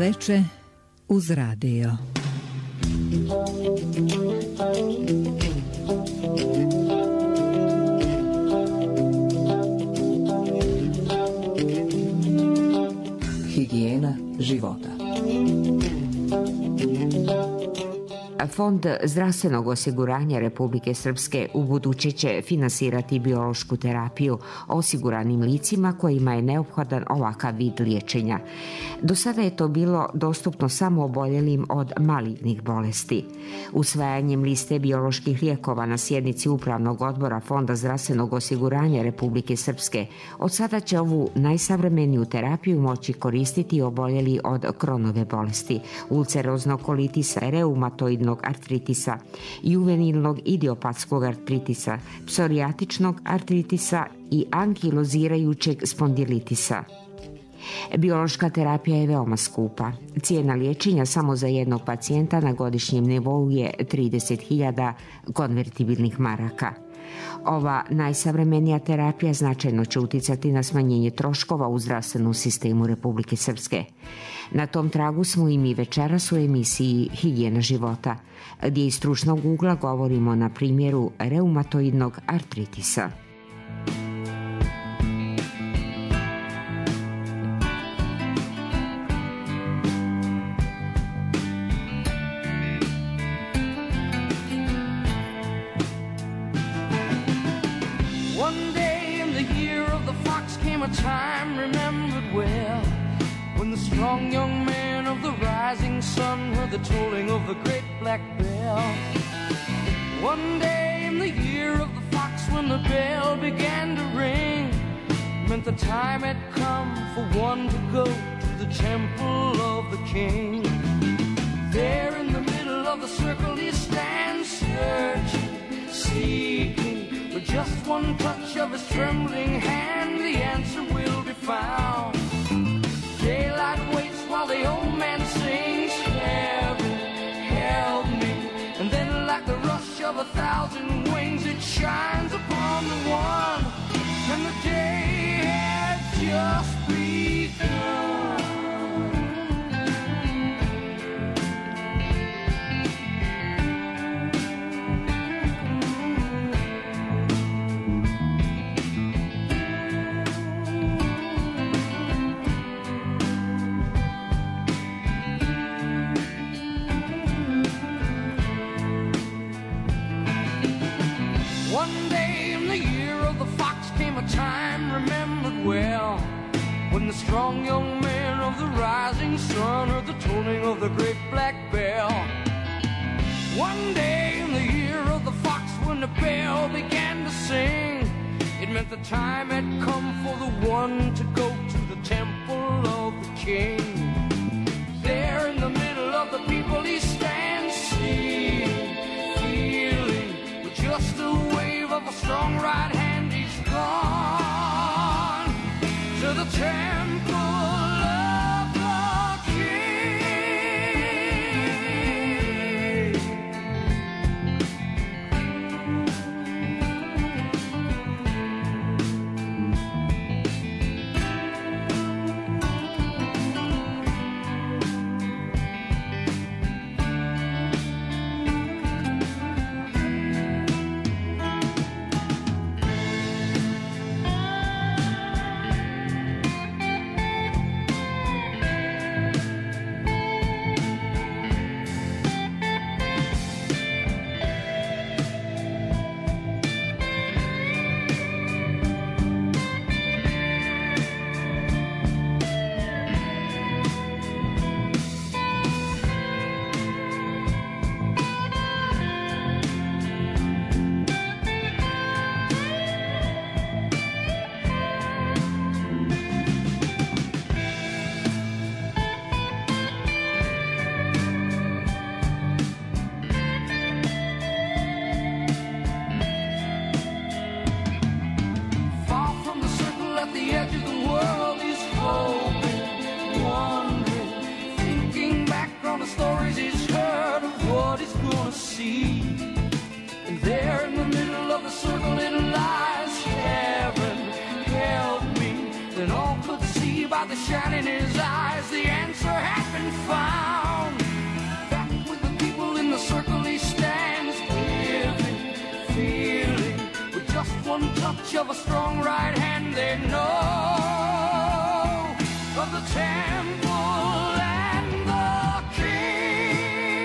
veče uz radio. Higijena života. Fond zdravstvenog osiguranja Republike Srpske ubuduće će finansirati biološku terapiju osiguranim licima kojima je neophodan ovakav vid liječenja. Do sada je to bilo dostupno samo oboljelim od malignih bolesti. Usvajanjem liste bioloških lijekova na sjednici Upravnog odbora Fonda zdravstvenog osiguranja Republike Srpske, od sada će ovu najsavremeniju terapiju moći koristiti oboljeli od Kronove bolesti, ulceroznog kolitisa, reumatoidnog artritisa, juvenilnog idiopatskog artritisa, psorijatičnog artritisa i ankilozirajućeg spondilitisa. Biološka terapija je veoma skupa. Cijena liječenja samo za jednog pacijenta na godišnjem nivou je 30.000 konvertibilnih maraka. Ova najsavremenija terapija značajno će uticati na smanjenje troškova u zdravstvenom sistemu Republike Srpske. Na tom tragu smo i mi večeras u emisiji Higijena života, gdje iz stručnog ugla govorimo na primjeru reumatoidnog artritisa. Time remembered well, when the strong young man of the rising sun heard the tolling of the great black bell. One day in the year of the fox, when the bell began to ring, meant the time had come for one to go to the temple of the king. There in the middle of the circle he stands, searching, seeking, with just one touch of his trembling hand, the answer will be found. Daylight waits while the old man sings, heaven, help me. And then like the rush of 1,000 wings, it shines upon the one, and the day has just begun. Time remembered well, when the strong young man of the rising sun heard the tolling of the great black bell. One day in the year of the fox, when the bell began to sing, it meant the time had come for the one to go to the temple of the king. There in the middle of the people he stands, seeing, feeling, with just a wave of a strong right hand, he's gone to the temple of the king. found. Back with the people in the circle he stands, giving, feeling. With just one touch of a strong right hand, they know of the temple and the king.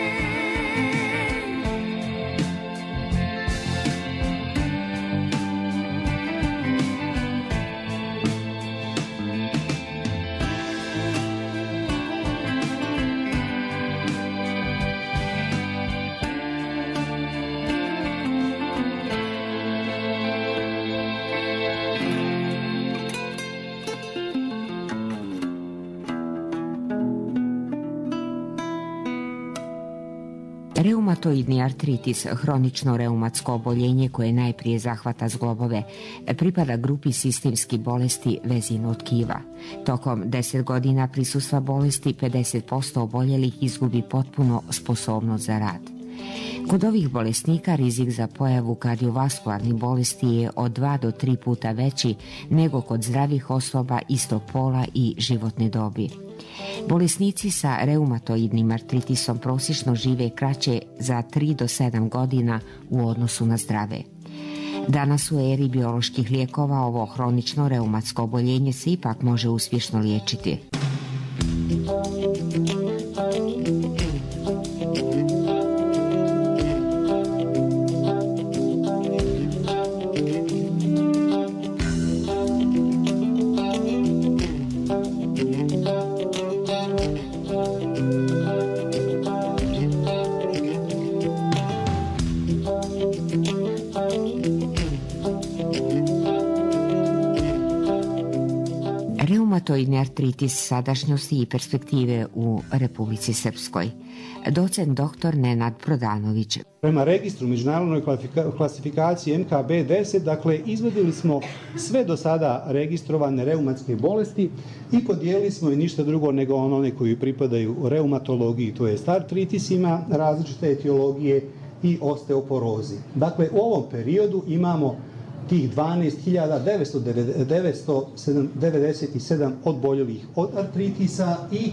Reumatoidni artritis, hronično reumatsko oboljenje koje najprije zahvata zglobove, pripada grupi sistemskih bolesti vezivnog tkiva. Tokom 10 godina prisustva bolesti 50% oboljelih izgubi potpuno sposobnost za rad. Kod ovih bolesnika rizik za pojavu kardiovaskularnih bolesti je od 2 do 3 puta veći nego kod zdravih osoba istog pola i životne dobi. Bolesnici sa reumatoidnim artritisom prosječno žive kraće za 3 do 7 godina u odnosu na zdrave. Danas u eri bioloških lijekova ovo hronično reumatsko oboljenje se ipak može uspješno liječiti. Reumatoidni artritis, sadašnjosti i perspektive u Republici Srpskoj. Docent dr. Nenad Prodanović. Prema registru međunarodnoj klasifikaciji MKB-10, dakle, izvodili smo sve do sada registrovane reumatske bolesti i podijelili smo i ništa drugo nego one koji pripadaju reumatologiji, to jest artritisima, različite etiologije i osteoporozi. Dakle, u ovom periodu imamo tih 12.997 oboljelih od artritisa i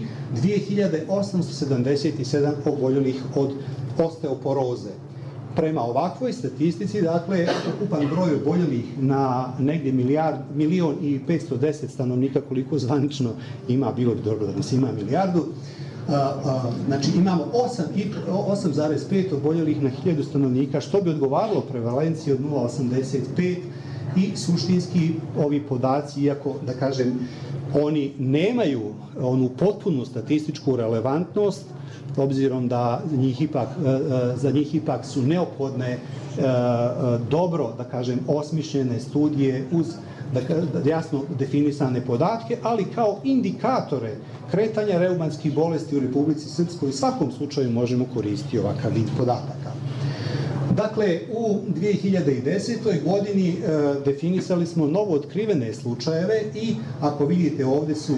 2.877 oboljelih od osteoporoze. Prema ovakvoj statistici, dakle, ukupan broj oboljelih na negdje 1.510.000 stanovnika, koliko zvanično ima, bilo bi dobro da nas ima milijardu. Znači imamo 8,5 oboljelih na 1000 stanovnika, što bi odgovaralo prevalenciji od 0,85 i suštinski ovi podaci, iako da kažem oni nemaju onu potpunu statističku relevantnost, obzirom da za njih ipak su neophodne dobro, da kažem, osmišljene studije uz jasno definisane podatke, ali kao indikatore kretanja reumatskih bolesti u Republici Srpskoj u svakom slučaju možemo koristiti ovakav vid podataka. Dakle, u 2010. godini definisali smo novo otkrivene slučajeve i ako vidite ovdje su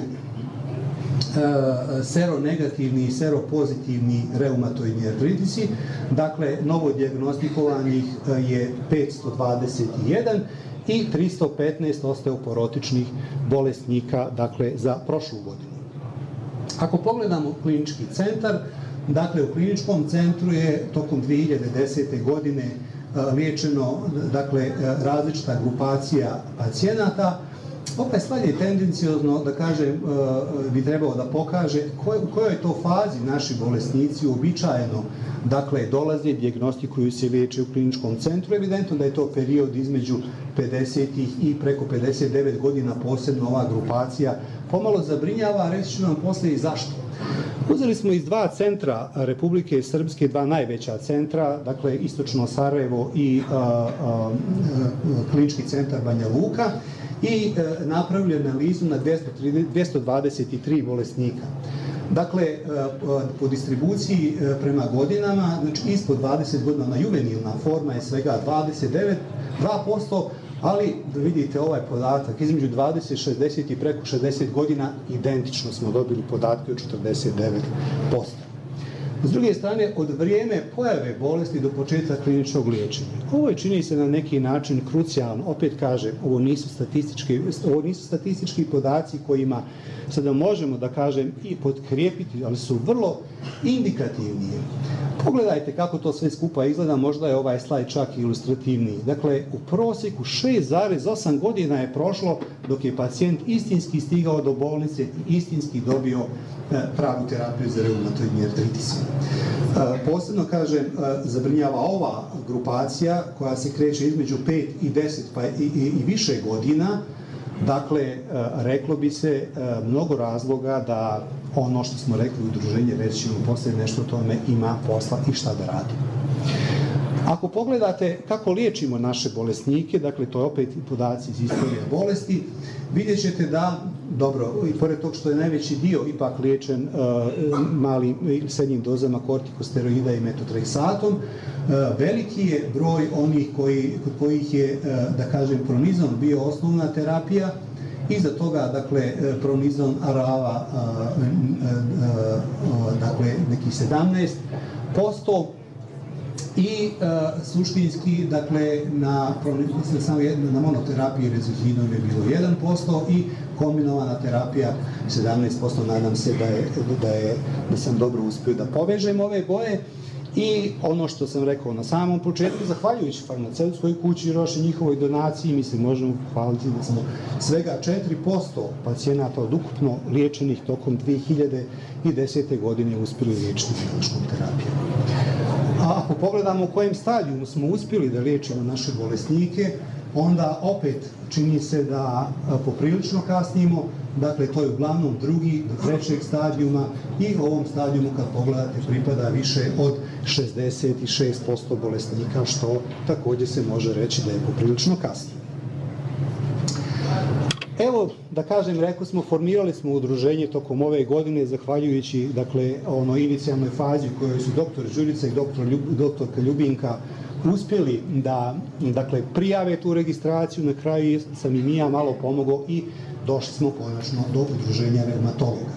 seronegativni i seropozitivni reumatoidni artritisi, dakle, novo dijagnostikovanih je 521 i 315 osteoporotičnih bolesnika, dakle, za prošlu godinu. Ako pogledamo klinički centar, dakle, u kliničkom centru je tokom 2010. godine liječeno, dakle, različita grupacija pacijenata. Ovaj slajd je tendenciozno, da kažem, bi trebao da pokaže u kojoj to fazi naši bolesnici uobičajeno, dakle, dolaze, dijagnostikuju se, liječe u kliničkom centru. Evidentno da je to period između 50 i preko 59 godina, posebno ova grupacija pomalo zabrinjava, reći ću vam poslije i zašto. Uzeli smo iz 2 centra Republike Srpske, 2 najveća centra, dakle, Istočno Sarajevo i klinički centar Banja Luka, i napravili analizu na 223 bolesnika. Dakle, po distribuciji prema godinama, znači ispod 20 godina, ona juvenilna forma je svega 2%, ali da vidite ovaj podatak, između 20, 60 i preko 60 godina identično smo dobili podatke od 49%. S druge strane, od vrijeme pojave bolesti do početka kliničkog liječenja. Ovo je, čini se, na neki način krucijalno. Opet kažem, ovo nisu statistički podaci kojima sada možemo, da kažem, i potkrijepiti, ali su vrlo indikativni. Pogledajte kako to sve skupa izgleda, možda je ovaj slajd čak i ilustrativniji. Dakle, u prosjeku 6,8 godina je prošlo dok je pacijent istinski stigao do bolnice i istinski dobio pravu terapiju za reumatoidni artritis. Posebno, kažem, zabrinjava ova grupacija koja se kreće između 5 i 10 pa i više godina. Dakle, reklo bi se mnogo razloga da ono što smo rekli u udruženju, reći ćemo poslije nešto o tome, ima posla i šta da radi. Ako pogledate kako liječimo naše bolesnike, dakle to je opet podaci iz istorije bolesti, vidjet ćete da, dobro, i pored tog što je najveći dio ipak liječen malim ili srednjim dozama kortikosteroida i metotreksatom, veliki je broj onih kod kojih je, da kažem, pronizon bio osnovna terapija, iza toga, dakle, pronizon arava, dakle, nekih 17%, i suštinski, dakle, na monoterapiji rezuhinom je bilo 1% i kombinovana terapija 17%. Nadam se da sam dobro uspio da povežem ove boje. I ono što sam rekao na samom početku, zahvaljujući farmaceutskoj kući Roche i njihovoj donaciji, mi se možemo pohvaliti da smo svega 4% pacijenata od ukupno liječenih tokom 2010. godine uspjeli liječiti biološkom terapijom. A ako pogledamo u kojem stadijumu smo uspjeli da liječimo naše bolesnike, onda opet čini se da poprilično kasnimo. Dakle, to je uglavnom drugi do trećeg stadijuma i u ovom stadijumu, kad pogledate, pripada više od 66% bolesnika, što također se može reći da je poprilično kasno. Evo, da kažem, formirali smo udruženje tokom ove godine, zahvaljujući, dakle, onoj inicijalnoj fazi u kojoj su doktor Đurica i doktorka Ljubinka uspjeli da, dakle, prijave tu registraciju. Na kraju sam i ja malo pomogao i došli smo konačno do udruženja reumatologa.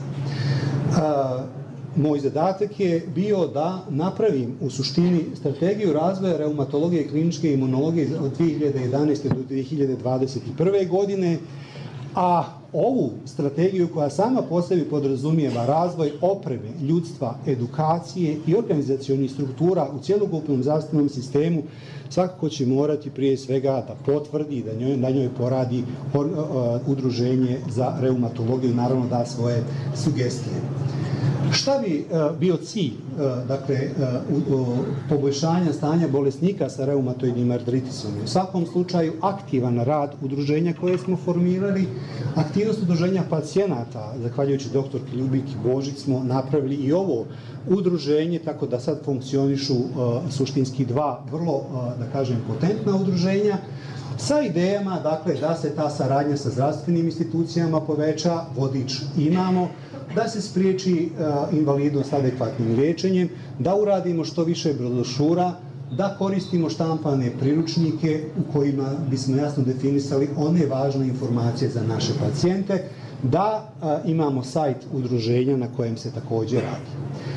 Moj zadatak je bio da napravim u suštini strategiju razvoja reumatologije i kliničke imunologije od 2011. do 2021. godine, a ovu strategiju, koja sama po sebi podrazumijeva razvoj opreme, ljudstva, edukacije i organizacionih struktura u cjelokupnom zdravstvenom sistemu, svakako će morati prije svega da potvrdi, da njoj poradi udruženje za reumatologiju, naravno da svoje sugestije. Šta bi bio cilj, dakle, poboljšanja stanja bolesnika sa reumatoidnim artritisom? U svakom slučaju aktivan rad udruženja koje smo formirali, aktivnost udruženja pacijenata, zahvaljujući doktorki Ljubiki Božić smo napravili i ovo udruženje, tako da sad funkcionišu suštinski dva vrlo, da kažem, potentna udruženja, sa idejama, dakle, da se ta saradnja sa zdravstvenim institucijama poveća, vodič imamo, da se spriječi invalidnost adekvatnim liječenjem, da uradimo što više brošura, da koristimo štampane priručnike u kojima bismo jasno definisali one važne informacije za naše pacijente, da imamo sajt udruženja na kojem se također radi.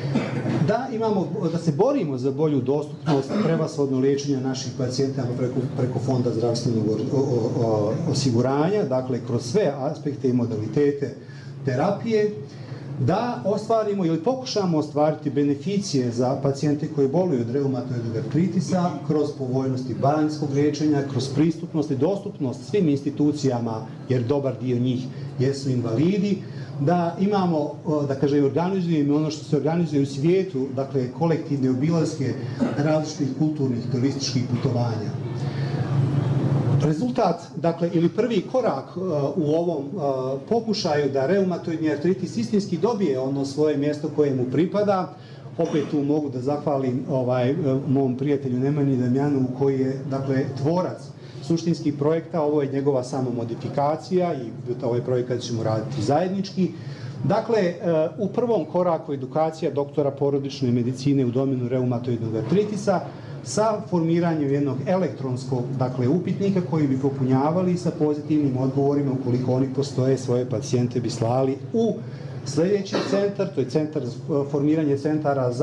Da se borimo za bolju dostupnost prevashodno liječenja naših pacijenta preko Fonda zdravstvenog osiguranja, dakle kroz sve aspekte i modalitete terapije, da ostvarimo ili pokušamo ostvariti beneficije za pacijente koji boluju od reumatoidnog artritisa kroz povoljnosti baranjskog liječenja, kroz pristupnost i dostupnost svim institucijama, jer dobar dio njih jesu invalidi, da imamo, da kažem, organizujemo ono što se organizuje u svijetu, dakle kolektivne obilaske različitih kulturnih turističkih putovanja. Rezultat, dakle, ili prvi korak u ovom pokušaju da reumatoidni artritis istinski dobije ono svoje mjesto koje mu pripada, opet tu mogu da zahvalim mom prijatelju Nemanji Damjanovu koji je, dakle, tvorac suštinskih projekta. Ovo je njegova samo modifikacija i ovaj projekat ćemo raditi zajednički. Dakle, u prvom koraku edukacija doktora porodične medicine u domenu reumatoidnog artritisa sa formiranjem jednog elektronskog, dakle, upitnika koji bi popunjavali sa pozitivnim odgovorima, ukoliko oni postoje, svoje pacijente bi slali u sljedeći centar, to je formiranje centara za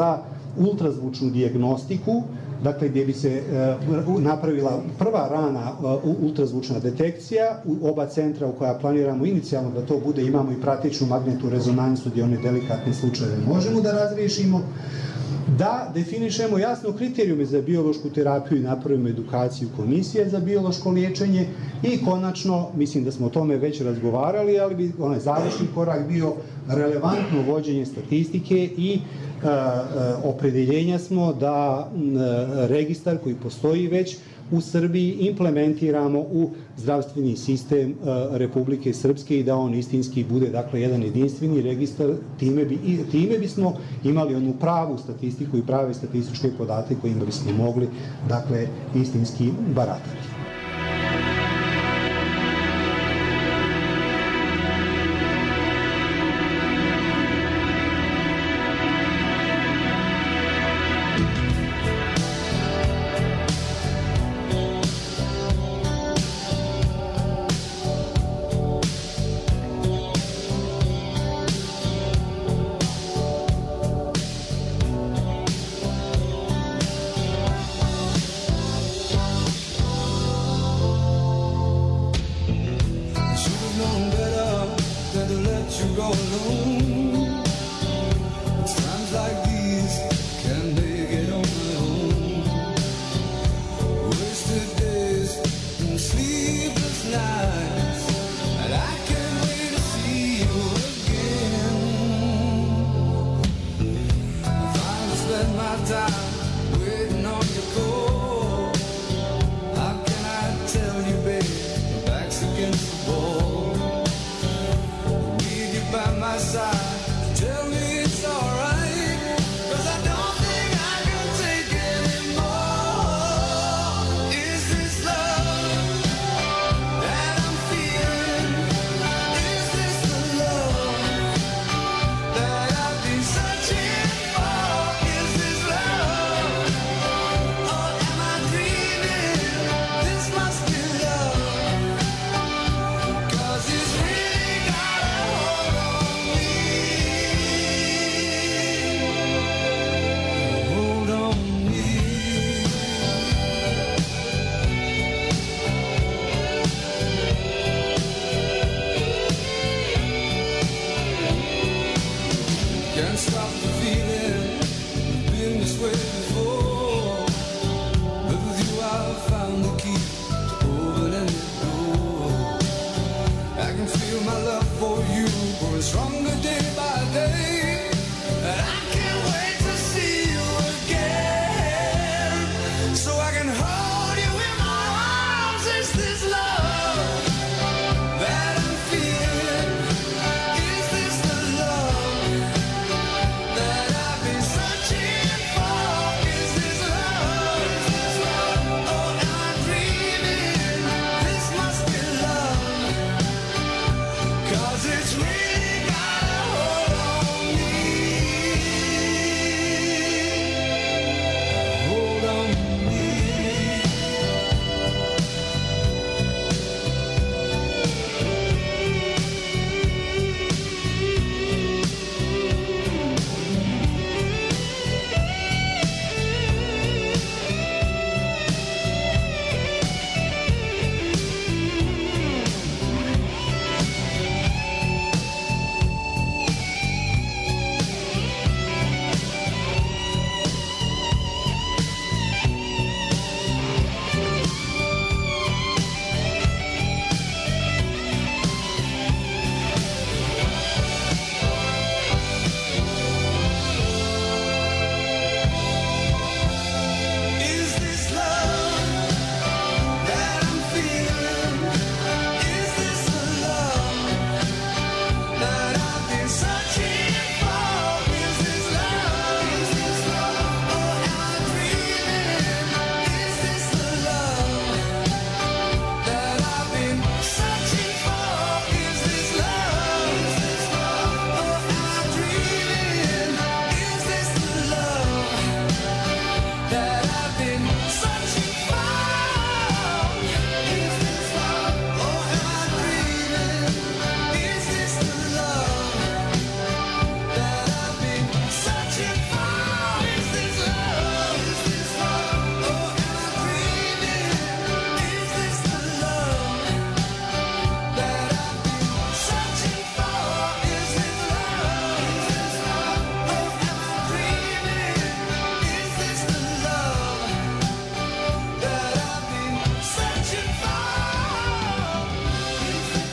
ultrazvučnu dijagnostiku, dakle gdje bi se napravila prva rana ultrazvučna detekcija u oba centra u koja planiramo inicijalno da to bude, imamo i prateću magnetnu rezonancu gdje one delikatne slučajeve možemo da razriješimo, da definišemo jasno kriterijume za biološku terapiju i napravimo edukaciju komisije za biološko liječenje i konačno, mislim da smo o tome već razgovarali, ali bi onaj završni korak bio relevantno vođenje statistike i opredeljenja smo da registar koji postoji već u Srbiji implementiramo u zdravstveni sistem Republike Srpske i da on istinski bude, dakle, jedan jedinstveni registar, time bismo imali onu pravu statistiku i prave statističke podatke kojima bismo mogli, dakle, istinski baratati. By my side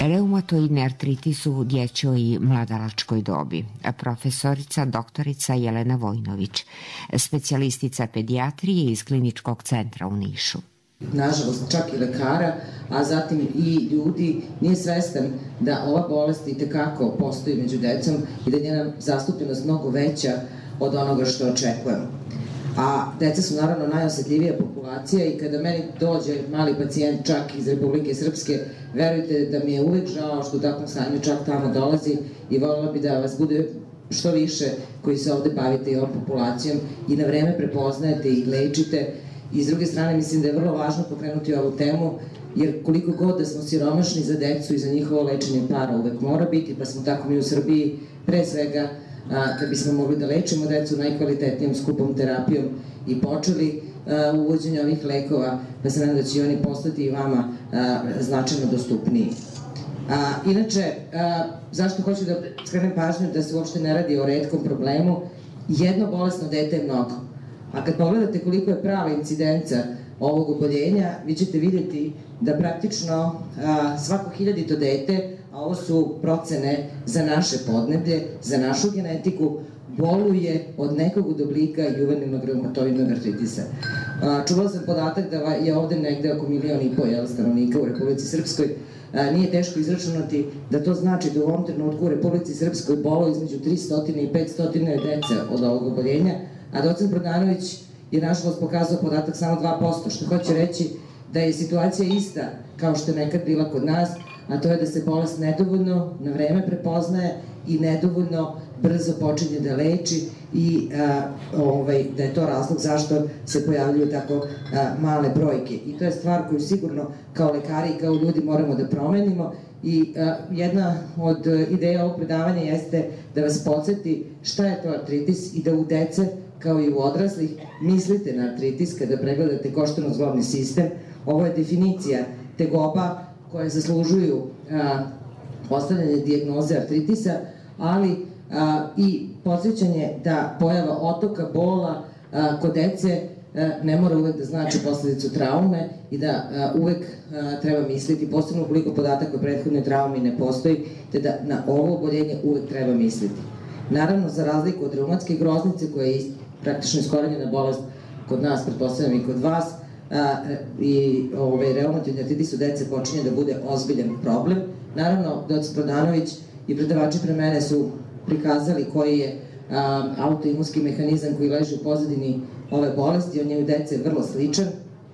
Reumatoidni artritis u dječjoj i mladalačkoj dobi. Profesorica doktorica Jelena Vojnović, specijalistica pedijatrije iz Kliničkog centra u Nišu. Nažalost, čak i lekara, a zatim i ljudi nije svestan da ova bolest itekako postoji među decom i da je njena zastupljenost mnogo veća od onoga što očekujemo. A deca su naravno najosetljivija populacija i kada meni dođe mali pacijent čak iz Republike Srpske, verujte da mi je uvek žao što u takvom stanju čak tamo dolazi i voljela bi da vas bude što više koji se ovde bavite i ovom populacijom i na vreme prepoznajete i lečite. I s druge strane mislim da je vrlo važno pokrenuti ovu temu, jer koliko god da smo siromašni za decu i za njihovo lečenje para uvek mora biti, pa smo tako mi u Srbiji pre svega kad bismo mogli da lečimo decu najkvalitetnijom skupom terapijom i počeli uvođenje ovih lekova, pa se nadam da će oni postati i vama značajno dostupniji. Inače, zašto hoću da skrenem pažnju da se uopšte ne radi o retkom problemu, jedno bolesno dete je mnogo. A kad pogledate koliko je prava incidenca ovog oboljenja, vi ćete vidjeti da praktično svako 1000 dete, a ovo su procene za naše podneblje, za našu genetiku, boluje od nekog od oblika juvenilnog reumatoidnog artritisa. Čuvala sam podatak da je ovde negde oko 1,5 miliona stanovnika u Republici Srpskoj. Nije teško izračunati da to znači da u ovom trenutku u Republici Srpskoj boluje između 300 i 500 dece od ovog oboljenja, a docent Brodanović je nažalost pokazao podatak samo 2%, što hoće reći da je situacija ista kao što je nekad bila kod nas, a to je da se bolest nedovoljno na vreme prepoznaje i nedovoljno brzo počinje da leči i da je to razlog zašto se pojavljuju tako male brojke. I to je stvar koju sigurno kao lekari i kao ljudi moramo da promenimo. I jedna od ideja ovog predavanja jeste da vas podsjeti šta je to artritis i da u dece kao i u odraslih mislite na artritis kada pregledate koštano-zglobni sistem. Ovo je definicija tegoba koje zaslužuju postavljanje dijagnoze artritisa, ali i podsjećanje da pojava otoka bola kod dece ne mora uvek da znači posledicu traume i da uvek treba misliti, posebno ukoliko podatak o prethodnoj traumi ne postoji, te da na ovo oboljenje uvek treba misliti. Naravno, za razliku od reumatske groznice, koja je praktično iskorenjena bolest kod nas, pretpostavljam i kod vas, i reumatoidni artritis u dece počinje da bude ozbiljan problem. Naravno, docent Brodanović i predavači pre mene su prikazali koji je autoimunski mehanizam koji leži u pozadini ove bolesti. On je u dece vrlo sličan.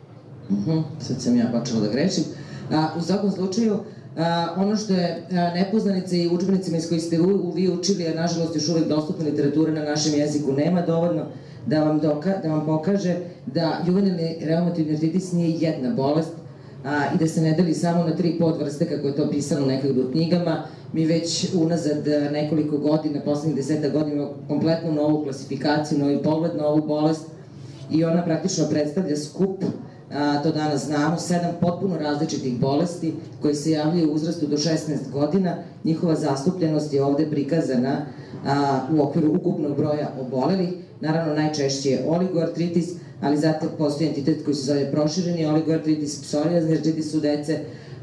Sad sam ja počela da grešim. U svakom slučaju, ono što je nepoznanica i učbenicima iz kojih ste vi učili, a nažalost još uvek dostupna literatura na našem jeziku nema dovoljno da vam pokaže da juvenilni reumatoidni artritis nije jedna bolest i da se ne deli samo na 3 podvrste kako je to pisano nekada u knjigama. Mi već unazad nekoliko godina, poslednjih 10 godina, imamo kompletnu novu klasifikaciju, novi pogled na ovu bolest i ona praktično predstavlja skup, to danas znamo, 7 potpuno različitih bolesti koje se javljaju u uzrastu do 16 godina. Njihova zastupljenost je ovde prikazana u okviru ukupnog broja obolelih. Naravno, najčešće je oligoartritis, ali zatim postoji entitet koji se zove prošireni oligoartritis, psorijazni artritis u dece,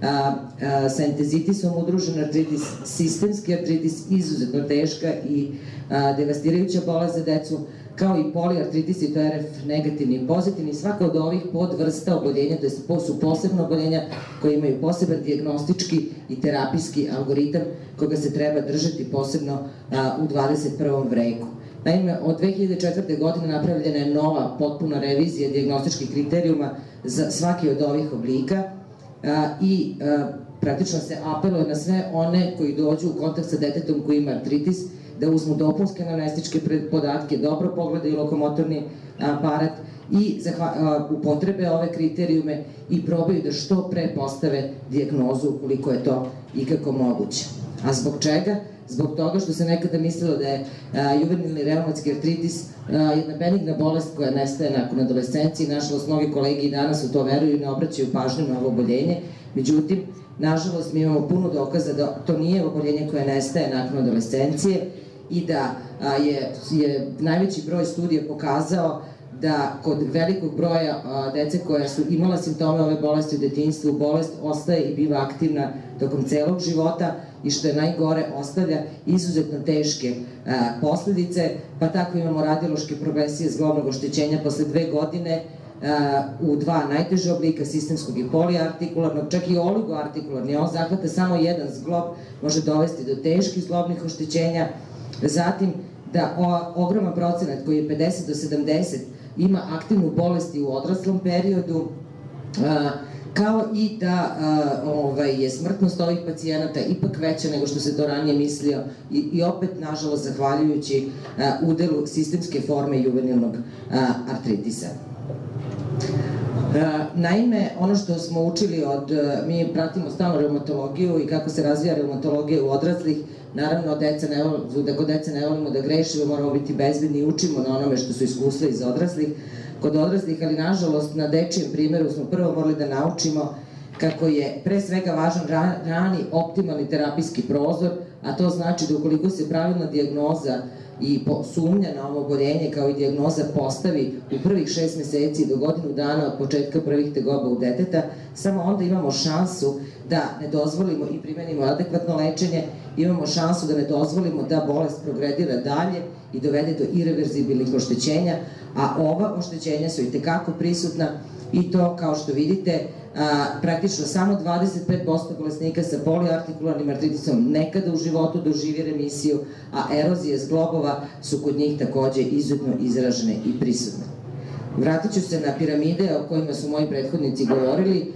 sa entezitisom udružen artritis, sistemski artritis, izuzetno teška i devastirajuća bolest za decu, kao i poliartritis, i to je RF negativni i pozitivni. Svaka od ovih podvrsta oboljenja, to su posebno oboljenja koje imaju poseban dijagnostički i terapijski algoritam koga se treba držati posebno u 21. veku. Naime, od 2004. godine napravljena je nova potpuna revizija dijagnostičkih kriterijuma za svaki od ovih oblika i praktično se apeluje na sve one koji dođu u kontakt sa detetom koji ima artritis da uzmu dopunske anamnestičke podatke, dobro pogledaju lokomotorni aparat i upotrebe ove kriterijume i probaju da što pre postave dijagnozu ukoliko je to ikako moguće. A zbog čega? Zbog toga što se nekada mislilo da je juvenilni reumatski artritis jedna benigna bolest koja nestaje nakon adolescencije. Nažalost, mnogi kolegi i danas u to veruju i ne obraćaju pažnju na ovo oboljenje. Međutim, nažalost, mi imamo puno dokaza da to nije oboljenje koje nestaje nakon adolescencije i da je najveći broj studija pokazao da kod velikog broja dece koja su imala simptome ove bolesti u detinjstvu, bolest ostaje i biva aktivna tokom celog života i što je najgore ostavlja izuzetno teške posledice, pa tako imamo radiološke progresije zglobnog oštećenja posle 2 godine u 2 najteže oblika, sistemskog i poliartikularnog, čak i oligoartikularni, on zahvata samo jedan zglob, može dovesti do teških zglobnih oštećenja, zatim da ogroman procenat koji je 50 do 70 ima aktivnu bolesti u odraslom periodu, kao i da je smrtnost ovih pacijenata ipak veća nego što se to ranije mislio i opet, nažalost, zahvaljujući udelu sistemske forme juvenilnog artritisa. Naime, ono što smo učili mi pratimo stalno reumatologiju i kako se razvija reumatologija u odraslih, naravno, da kod dece ne volimo da grešimo, moramo biti bezbedni i učimo na onome što su iskustva iz odraslih. Kod odraslih, ali nažalost na dečijem primjeru smo prvo morali da naučimo kako je pre svega važan rani optimalni terapijski prozor, a to znači da ukoliko se pravilna dijagnoza i sumnja na ovo oboljenje kao i dijagnoza postavi u prvih 6 meseci do godinu dana od početka prvih tegoba u deteta, samo onda imamo šansu da ne dozvolimo i primenimo adekvatno lečenje, imamo šansu da ne dozvolimo da bolest progredira dalje i dovede do irreverzibilnih oštećenja, a ova oštećenja su i tekako prisutna i to, kao što vidite, praktično samo 25% bolesnika sa poliartikularnim artritisom nekada u životu doživi remisiju, a erozije zglobova su kod njih takođe izuzetno izražene i prisutne. Vratit ću se na piramide o kojima su moji prethodnici govorili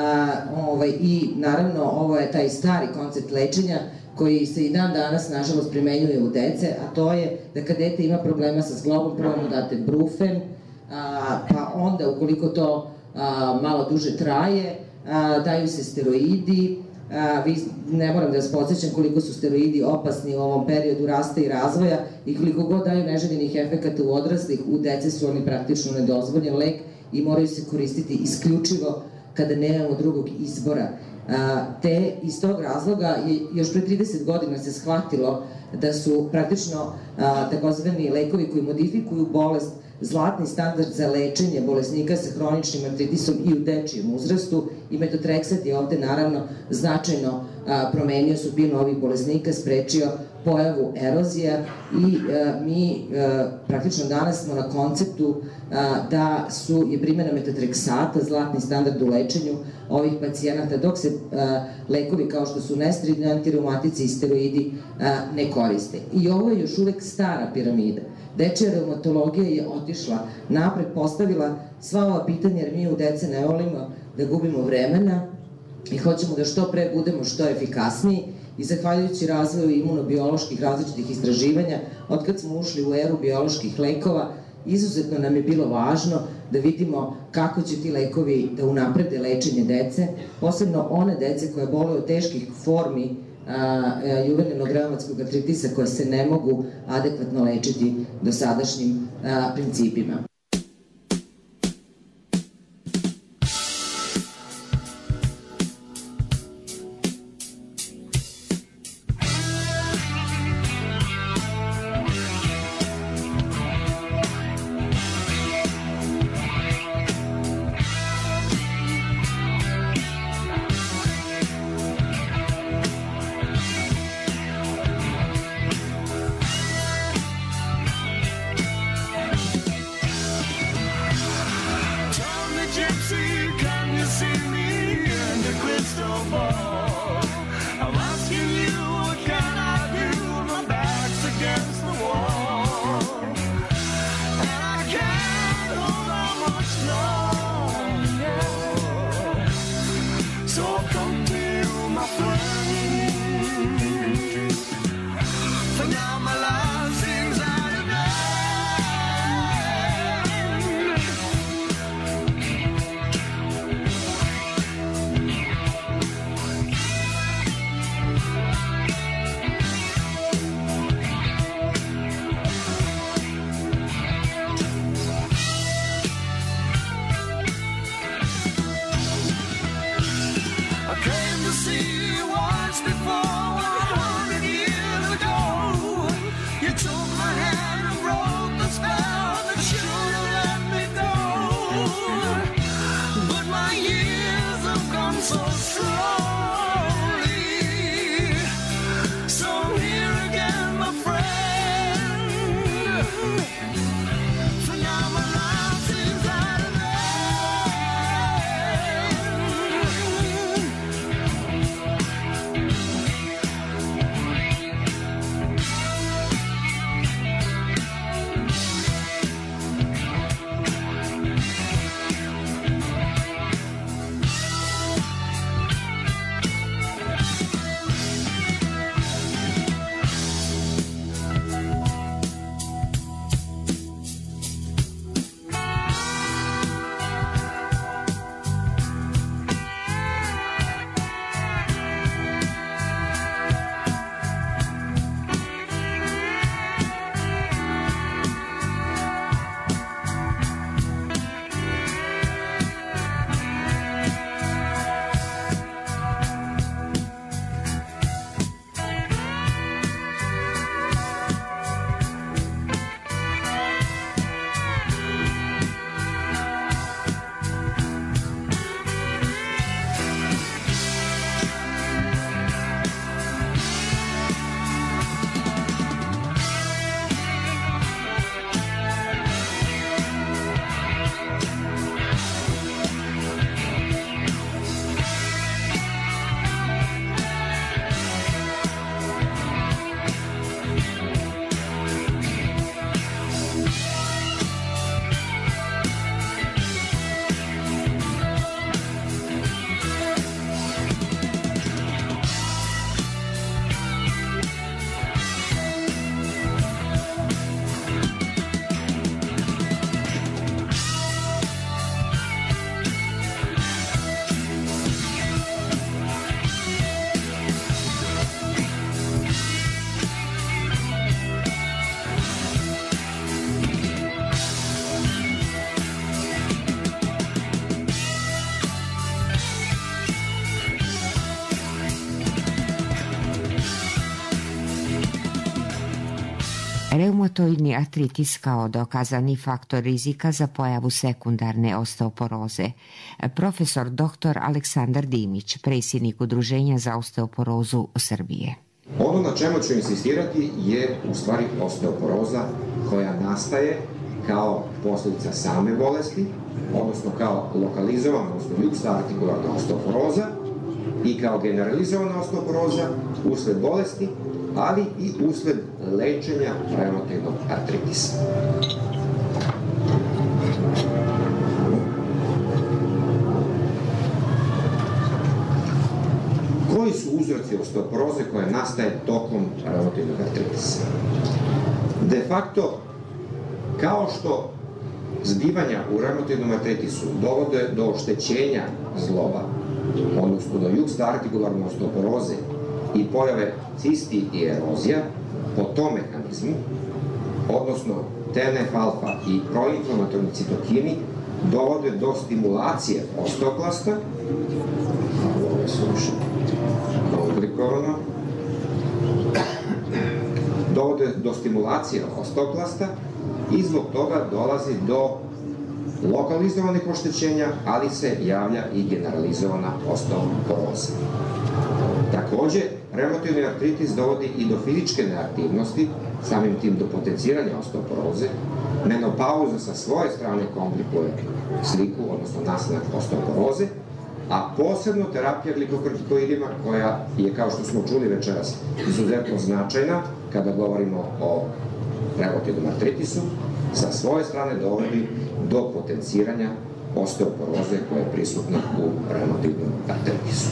i naravno ovo je taj stari koncept lečenja koji se i dan danas, nažalost, primenjuje u dece, a to je da kad dete ima problema sa zglobom, prvo mu date brufen, pa onda, ukoliko to malo duže traje, daju se steroidi, ne moram da vas podsjećam koliko su steroidi opasni u ovom periodu rasta i razvoja i koliko god daju neželjenih efekata u odraslih, u dece su oni praktično nedozvoljen lek i moraju se koristiti isključivo kada nemamo drugog izbora. Te iz tog razloga još pre 30 godina se shvatilo da su praktično takozvani lekovi koji modifikuju bolest zlatni standard za lečenje bolesnika sa hroničnim artritisom i u dečijem uzrastu i metotrexat je ovde naravno značajno promenio sudbinu ovih bolesnika, sprečio pojavu erozija i mi praktično danas smo na konceptu da je primjena metotrexata zlatni standard u lečenju ovih pacijenata, dok se lekovi kao što su nesteroidni antireumatici i steroidi ne koriste. I ovo je još uvek stara piramida. Dečija reumatologija je otišla napred, postavila sva ova pitanja, jer mi u dece ne volimo da gubimo vremena i hoćemo da što pre budemo što efikasniji i zahvaljujući razvoju imunobioloških različitih istraživanja, otkad smo ušli u eru bioloških lekova, izuzetno nam je bilo važno da vidimo kako će ti lekovi da unaprede lečenje dece, posebno one dece koje boluju od teških formi juvenilnog reumatskog artritisa koje se ne mogu adekvatno lečiti dosadašnjim principima. Reumatoidni artritis kao dokazani faktor rizika za pojavu sekundarne osteoporoze. Profesor dr. Aleksandar Dimić, predsjednik Udruženja za osteoporozu Srbije. Ono na čemu ću insistirati je u stvari osteoporoza koja nastaje kao posljedica same bolesti, odnosno kao lokalizovana, odnosno juxtaartikularna osteoporoza i kao generalizovana osteoporoza usled bolesti, ali i usled lečenja reumatoidnog artritisa. Koji su uzroci osteoporoze koja nastaje tokom reumatoidnog artritisa? De facto, kao što zbivanja u reumatoidnom artritisu dovode do oštećenja zgloba, odnosno do juxtaartikularne osteoporoze i pojave cisti i erozija, po tom mehanizmu, odnosno TNF-alfa i proinflamatorni citokini dovode do stimulacije osteoklasta, ovo je suviše komplikovano, dovode do stimulacije osteoklasta i zbog toga dolazi do lokalizovanih oštećenja, ali se javlja i generalizovana osteoporoza. Takođe, reumatoidni artritis dovodi i do fizičke neaktivnosti, samim tim do potenciranja osteoporoze. Menopauza sa svoje strane komplikuje sliku, odnosno nastanak osteoporoze, a posebno terapija glikokortikoidima koja je, kao što smo čuli večeras, izuzetno značajna kada govorimo o reumatoidnom artritisu, sa svoje strane dovodi do potenciranja osteoporoze koja je prisutna u reumatoidnom artritisu.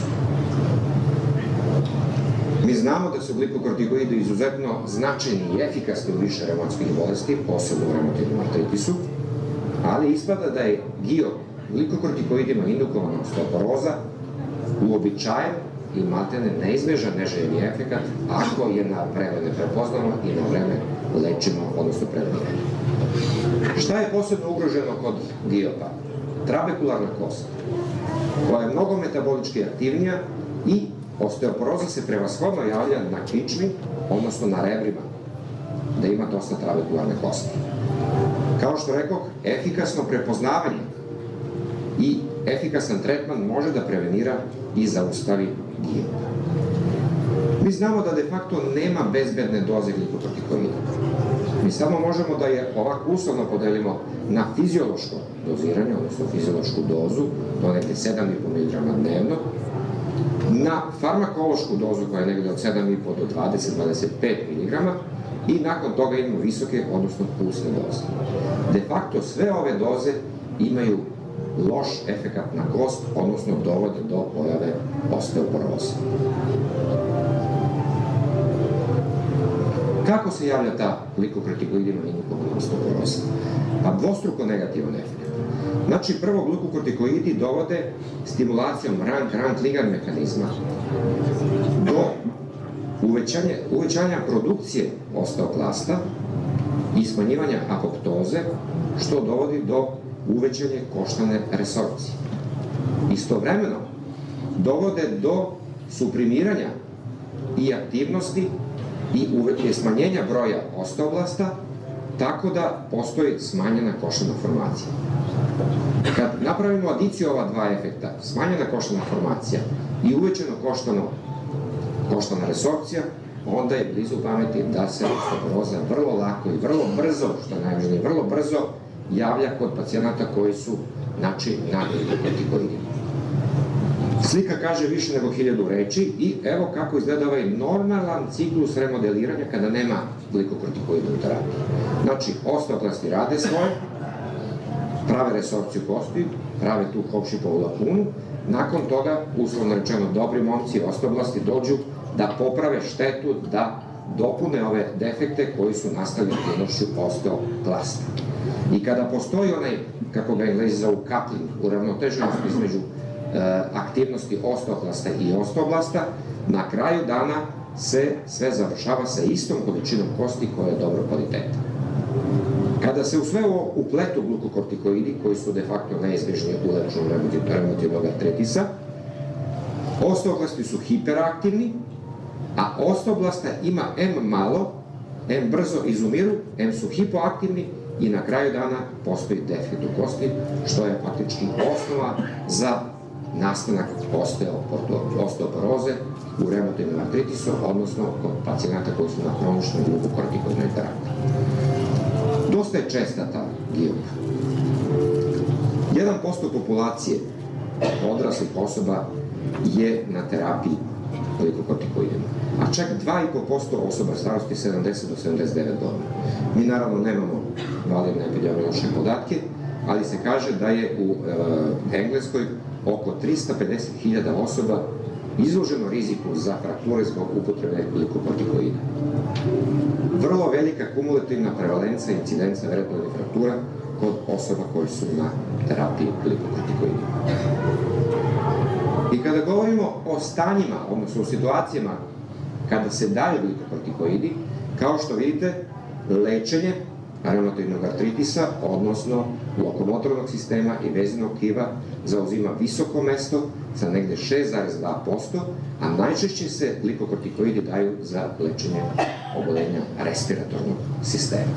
Mi znamo da su glikokortikoidi izuzetno značajni i efikasni u više reumatskih bolesti, posebno u reumatoidnom artritisu, ali ispada da je glikokortikoidima indukovana osteoporoza uobičajen i maltene neizbežan neželjeni efekat ako je na vreme ne prepoznamo i na vreme lečimo, odnosno preveniramo. Šta je posebno ugroženo kod GIOP-a? Trabekularna kost, koja je mnogo metabolički aktivnija i osteoporoza se prevashodno javlja na kičmi, odnosno na rebrima, da ima dosta trabekularne kosti. Kao što rekoh, efikasno prepoznavanje i efikasan tretman može da prevenira i zaustavi GIOP. Mi znamo da de facto nema bezbedne doze glikokortikoida. Mi samo možemo da je ovako uslovno podelimo na fiziološko doziranje, odnosno fiziološku dozu, do neke 7,5 mg dnevno, na farmakološku dozu koja je negde od 7,5 do 20-25 mg i nakon toga imamo visoke, odnosno pulsne doze. De facto sve ove doze imaju loš efekat na kost, odnosno dovode do pojave osteoporoze. Kako se javlja ta glikokortikoidima indukovana osteoporoza? Pa dvostruko negativan efekt. Znači, prvo, glikokortikoidi dovode stimulacijom rank ligand mehanizma do uvećanja produkcije osteoklasta i smanjivanja apoptoze, što dovodi do uvećanje koštane resorpcije. Istovremeno, dovode do suprimiranja i aktivnosti i smanjenja broja osteoblasta, tako da postoji smanjena koštana formacija. Kad napravimo adiciju ova dva efekta, smanjena koštana formacija i uvećeno koštana resorpcija, onda je blizu pameti da se osteoporoza vrlo lako i vrlo brzo, što je najvažnije, vrlo brzo javlja kod pacijenata koji su na glikokortikoidima. Slika kaže više nego 1000 reči i evo kako izgleda ovaj normalan ciklus remodeliranja kada nema glikokortikoidnu terapiju. Znači, osteoklasti rade svoje, prave resorpciju kosti, prave tu Hopšipovu lakunu, nakon toga, uslovno rečeno, dobri momci osteoblasti dođu da poprave štetu, da dopune ove defekte koji su nastali aktivnošću osteoklasta. I kada postoji onaj, kako ga Englezi zovu coupling, uravnoteženost između aktivnosti osteoklasta i osteoblasta, na kraju dana se sve završava sa istom količinom kosti koja je dobro kvaliteta. Kada se u sve ovo upletu glikokortikoidi, koji su de facto neizbežni u lečenju reumatoidnog artritisa, osteoklasti su hiperaktivni, a osteoblasta ima M malo em brzo izumiru, em su hipoaktivni i na kraju dana postoji defekt u kosti, što je faktički osnova za nastanak osteoporoze u reumatoidnom artritisu, odnosno kod pacijenata koji su na hroničnoj glukokortikoidnoj terapiji. Dosta je česta ta gijopa. 1% populacije odraslih osoba je na terapiji glikokortikoidima, a čak 2,5% osoba starosti 70 do 79 godina. Mi naravno nemamo validne epidemiološke podatke, ali se kaže da je u Engleskoj oko 350.000 osoba izloženo riziku za frakture zbog upotrebe glikokortikoida. Vrlo velika kumulativna prevalenca i incidenca vertebralnih fraktura kod osoba koji su na terapiji glikokortikoidima. I kada govorimo o stanjima, odnosno o situacijama kada se daju glikokortikoidi, kao što vidite, lečenje reumatoidnog artritisa, odnosno lokomotornog sistema i vezinog tkiva, zauzima visoko mesto sa negde 6,2%, a najčešće se glikokortikoidi daju za lečenje obolenja respiratornog sistema.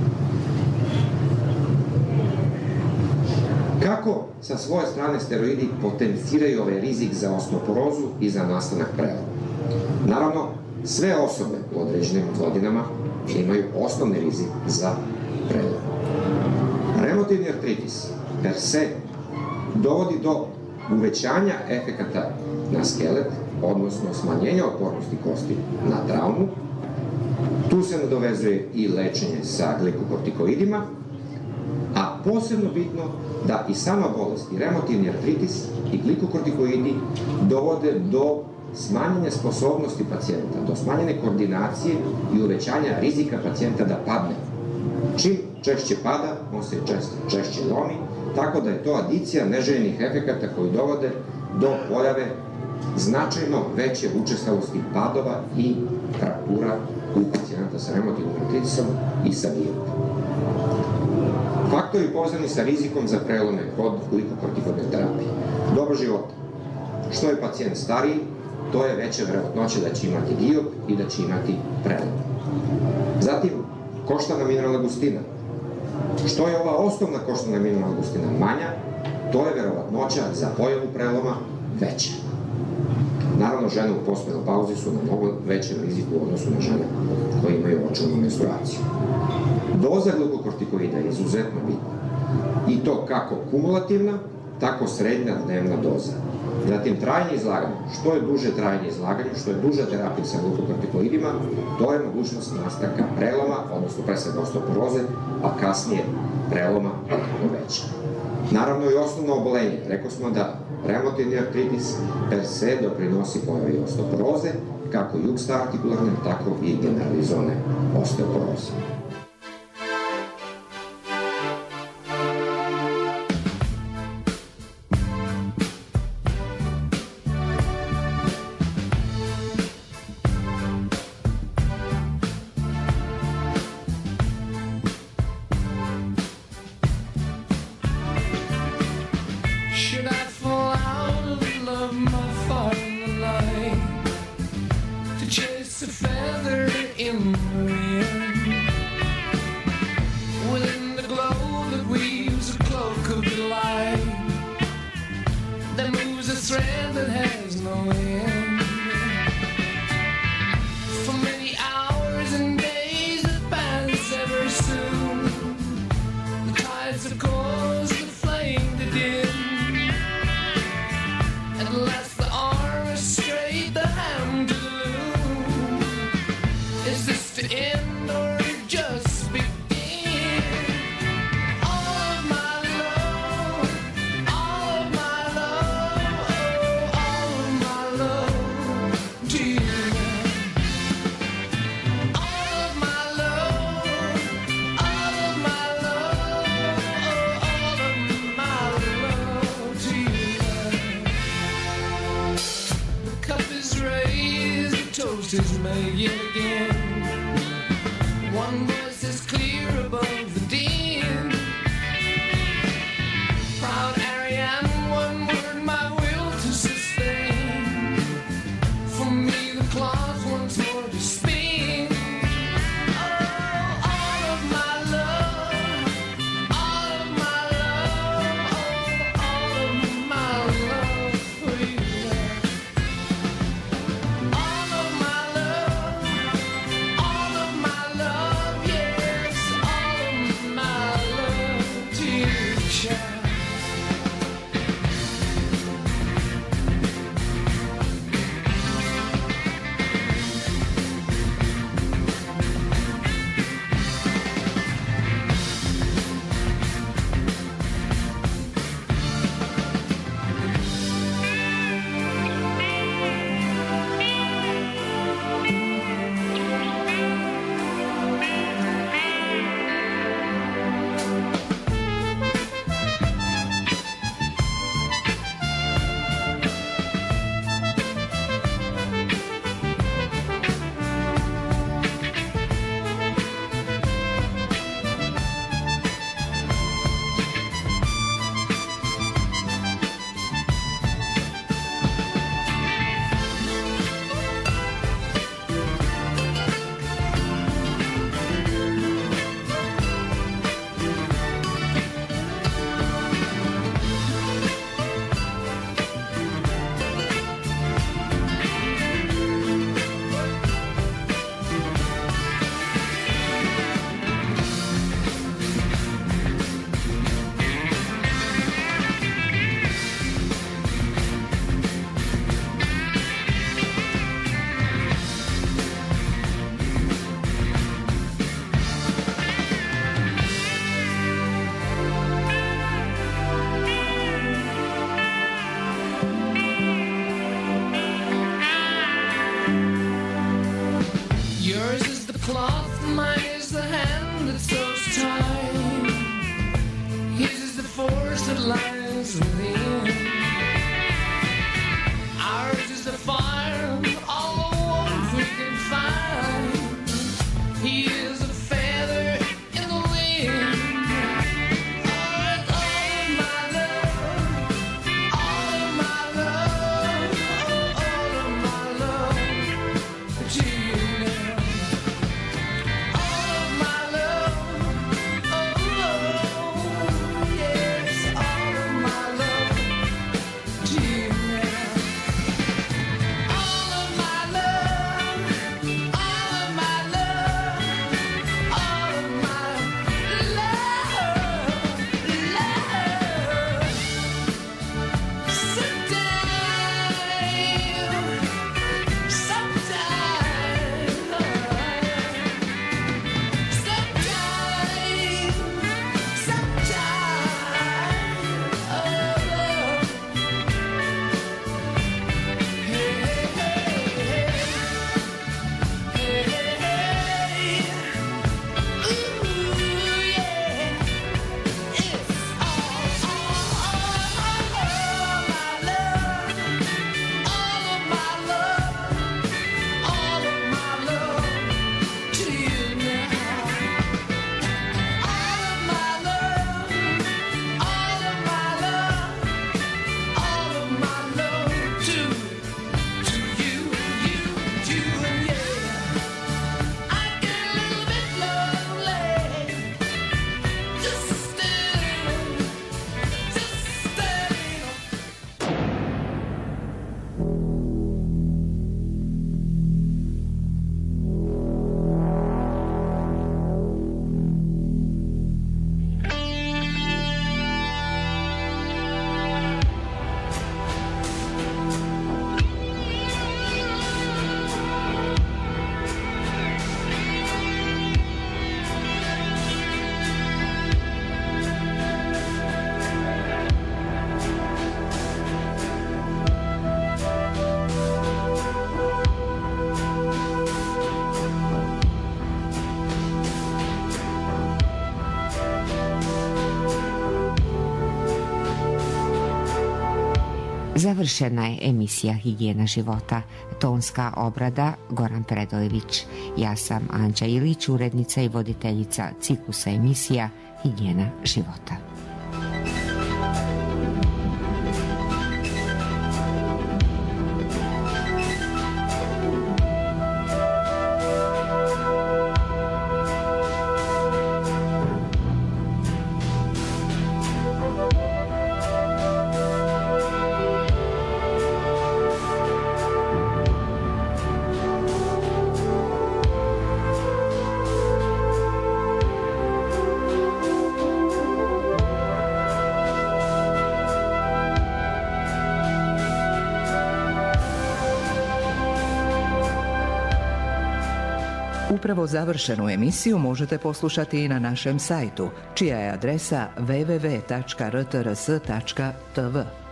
Kako sa svoje strane steroidi potenciraju ovaj rizik za osteoporozu i za nastanak preloma? Naravno, sve osobe u određenim godinama imaju osnovni rizik za prelom. Reumatoidni artritis per se dovodi do uvećanja efekata na skelet, odnosno smanjenja otpornosti kosti na traumu. Tu se nadovezuje i lečenje sa glikokortikoidima, a posebno bitno da i sama bolest i reumatoidni artritis i glikokortikoidi dovode do smanjenja sposobnosti pacijenta, do smanjene koordinacije i uvećanja rizika pacijenta da padne. Čim češće pada, on se češće lomi, tako da je to adicija neželjenih efekata koji dovode do pojave značajno veće učestalosti padova i fraktura u pacijenta sa reumatoidnim artritisom i sa gijopom. Faktori povezani sa rizikom za prelome kod glikokortikoidne terapije. Doba života. Što je pacijent stariji, to je veća verovatnoća da će imati gijop i da će imati prelom. Zatim, koštana mineralna gustina. Što je ova osnovna koštana mineralna gustina manja, to je verovatnoća za pojavu preloma veća. Naravno, žene u postmenopauzi su na mnogo većem riziku u odnosu na žene koje imaju očevnu menstruaciju. Doza glikokortikoida je izuzetno bitna. I to kako kumulativna, tako srednja dnevna doza. Zatim, trajanje izlaganja. Što je duže trajanje izlaganja, što je duža terapija sa glikokortikoidima, to je mogućnost nastanka preloma, odnosno pre svega osteoporoze, a kasnije preloma mnogo veća. Naravno i osnovno obolenje. Rekao smo da reumatoidni artritis per se doprinosi pojavi osteoporoze, kako juxtaartikularne, tako i generalizovane osteoporoze. Is made yet again. One voice is clear above the din. Proud Ariane, one word my will to sustain. For me the clock once more to spin. Oh, Završena je emisija Higijena života. Tonska obrada Goran Predojević. Ja sam Anđa Ilić, urednica i voditeljica ciklusa emisija Higijena života. Upravo završenu emisiju možete poslušati i na našem sajtu, čija je adresa www.rtrs.tv.